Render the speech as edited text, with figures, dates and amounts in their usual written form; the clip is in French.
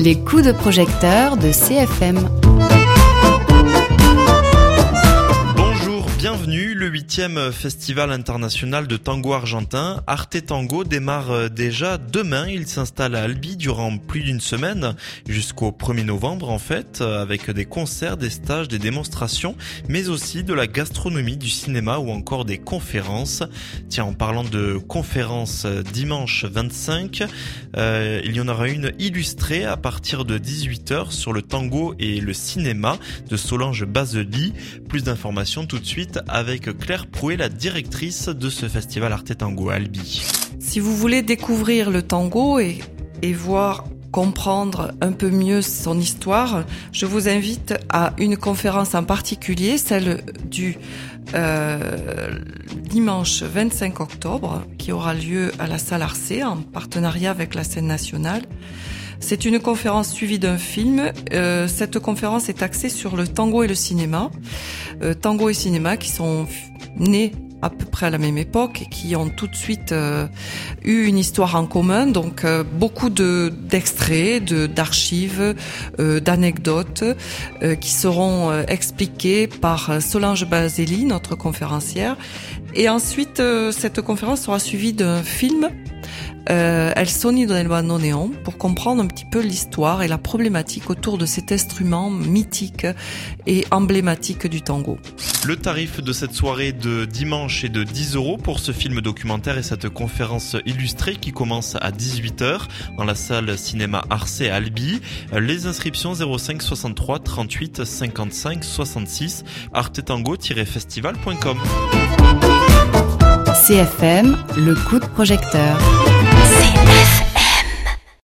Les coups de projecteur de CFM. Bienvenue, le 8e Festival international de tango argentin, Arte Tango, démarre déjà demain. Il s'installe à Albi durant plus d'une semaine, jusqu'au 1er novembre en fait, avec des concerts, des stages, des démonstrations, mais aussi de la gastronomie, du cinéma ou encore des conférences. Tiens, en parlant de conférences, dimanche 25, il y en aura une illustrée à partir de 18h sur le tango et le cinéma de Solange Basely. Plus d'informations tout de suite avec Claire Prouet, la directrice de ce festival Arte Tango à Albi. Si vous voulez découvrir le tango et comprendre un peu mieux son histoire, je vous invite à une conférence en particulier, celle du dimanche 25 octobre, qui aura lieu à la salle Arcé en partenariat avec la scène nationale. C'est une conférence suivie d'un film. Cette conférence est axée sur le tango et le cinéma. Tango et cinéma qui sont nés à peu près à la même époque et qui ont tout de suite eu une histoire en commun. Donc beaucoup d'extraits, d'archives, d'anecdotes qui seront expliquées par Solange Basely, notre conférencière. Et ensuite, cette conférence sera suivie d'un film, El Sonido del Bandoneon, pour comprendre un petit peu l'histoire et la problématique autour de cet instrument mythique et emblématique du tango. Le tarif de cette soirée de dimanche est de 10€ pour ce film documentaire et cette conférence illustrée qui commence à 18h dans la salle cinéma Arcé à Albi. Les inscriptions 05 63 38 55 66 artetango-festival.com. CFM, le coup de projecteur.